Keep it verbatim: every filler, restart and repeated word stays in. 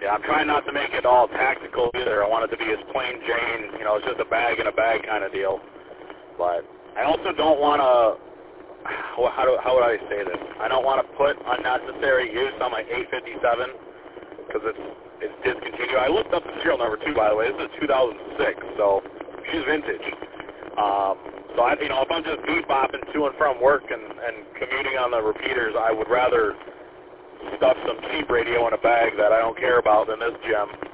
Yeah, I'm trying not to make it all tactical either. I want it to be as plain Jane, you know, it's just a bag in a bag kind of deal. But I also don't want to, how do how would I say this? I don't want to put unnecessary use on my eight fifty-seven because it's it's discontinued. I looked up the serial number too, by the way. This is two thousand six, so she's vintage. Um, so I, you know, if I'm just beat bopping to and from work and, and commuting on the repeaters, I would rather stuff some cheap radio in a bag that I don't care about than this gem.